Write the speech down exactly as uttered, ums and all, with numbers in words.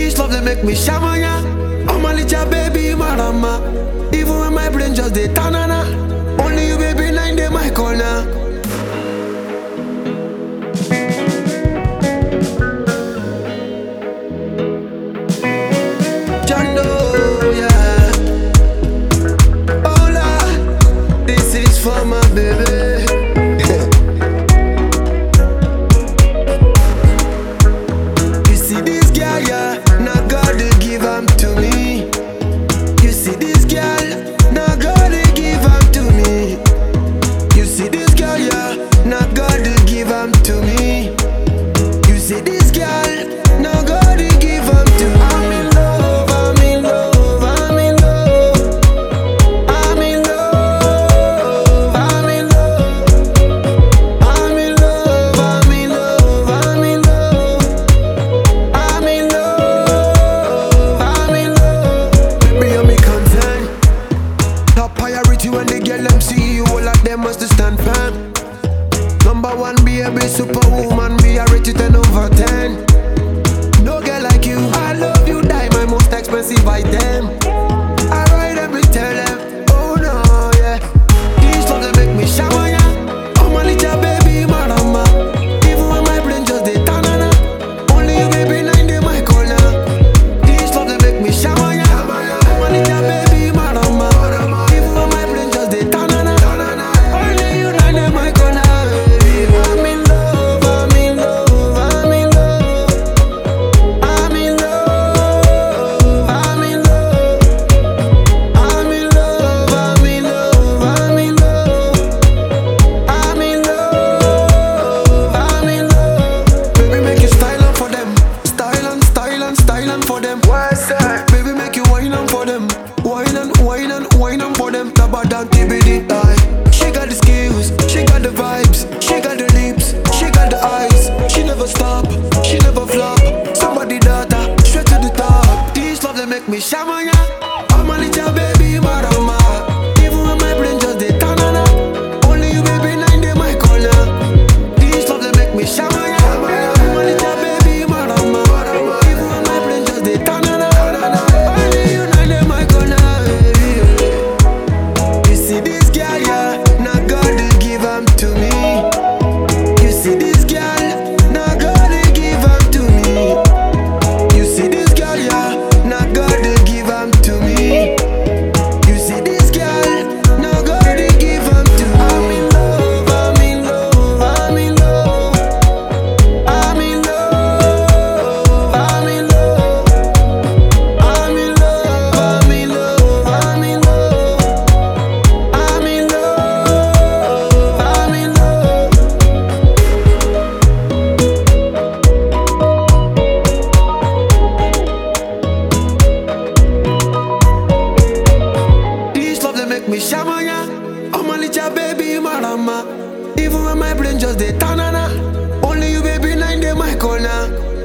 This love they make me shamanya. I'm a little baby marama. Even when my brain just dey tanana. Only you baby nine day my corner. Jando, yeah. Hola, this is for my baby. You see this girl, yeah, now God they give am to me. You see this girl, now God they give am to me. You see this girl, yeah, now God they give am to me. You see this girl, now God they give am to me. I'm in love, I'm in love, I'm in love. I'm in love, I'm in love. I'm in love, I'm in love, I'm in love. I'm in love, I'm in love. Baby, you're me concern. Top priority when they get them see you, all of them must stand firm. Number one, baby, superwoman, me I rate you ten over ten. No girl like you, I love you, die my most expensive item. I ride them, we tell them, oh no, yeah. These love they make me shower, yeah. Oh my little baby, marama. Even when my brain just dey tanana. Only you baby nine day my corner. These love they make me shower, yeah. Oh my little baby, marama. Even when my brain just dey tanana. Only you nine day my corner. I'm in love, I'm in love, I'm in love. I'm in love, I'm in love. I'm in love, I'm in love, I'm in love. I'm in love, I'm in love. Baby, make you style on for them. Style on, style on, style on for them. What's that? Baby, make you wine on for them. Wine on, wine on, wine on for them. Tabadan T B D I. She got the skills, she got the vibes, she got the lips, she got the eyes. She never stop, she never flop. Somebody daughter, straight to the top. These love they make me shamanya. I'm a little baby marama. Even when my brain just dey tanana. Only you baby nine day my corner. These love they make me shamanya. I'm a little baby marama. Even when my brain just dey tanana. Only you nine day my corner. You see this girl, yeah, now God they give am to me. You see this girl, now God they give am to me. You see this girl, yeah, now God they give am to me. You see this girl, now God they give am to me. I'm in love, I'm in love, I'm in love. I'm in love, I'm in love. I'm in love, I'm in love, I'm in love. I'm in love, I'm in love. This love they make me shamanya. I'm a little baby marama. Even when my brain just dey tanana. Only you baby nine day my corner.